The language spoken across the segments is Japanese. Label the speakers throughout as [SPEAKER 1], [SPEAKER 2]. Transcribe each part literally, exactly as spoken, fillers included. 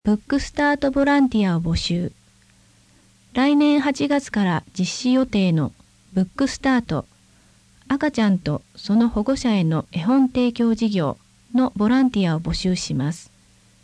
[SPEAKER 1] ブックスタートボランティアを募集。来年はちがつから実施予定のブックスタート、赤ちゃんとその保護者への絵本提供事業のボランティアを募集します。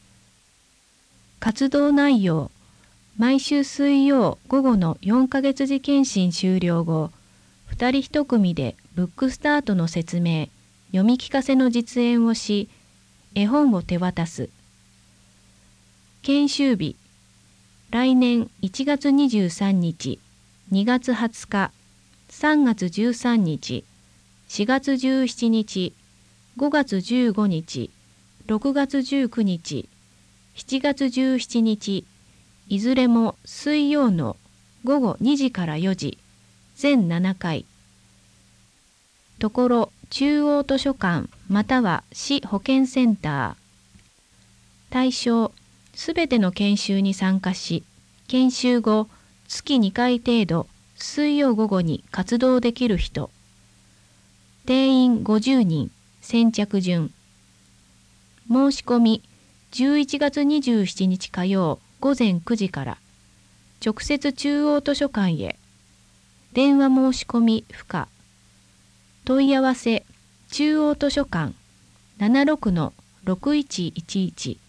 [SPEAKER 1] 活動内容、毎週水曜午後のよんかげつ次検診終了後、ふたりいち組でブックスタートの説明、読み聞かせの実演をし、絵本を手渡す。研修日、来年いちがつにじゅうさんにち、にがつはつか、さんがつじゅうさんにち、しがつじゅうしちにち、ごがつじゅうごにち、ろくがつじゅうくにち、しちがつじゅうしちにち、いずれも水曜のごごにじからよじ、全ななかい。ところ中央図書館または市保健センター。対象、すべての研修に参加し、研修後、月にかい程度、水曜午後に活動できる人。定員ごじゅうにん、先着順。申し込み、じゅういちがつにじゅうしちにち火曜午前くじから、直接中央図書館へ。電話申し込み不可。問い合わせ、中央図書館 ななろくのろくいちいちいち